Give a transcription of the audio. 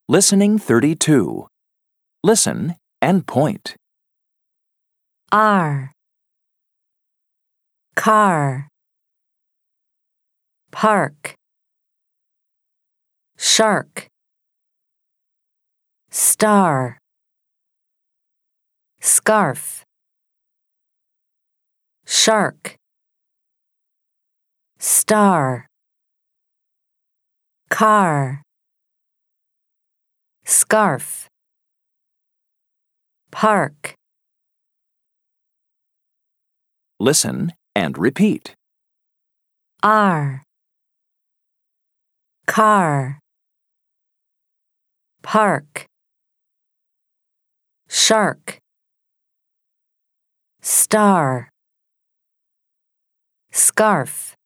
Listening 32. Listen and point. R car park shark star scarf shark star car scarf park. Listen and repeat. R car park shark star scarf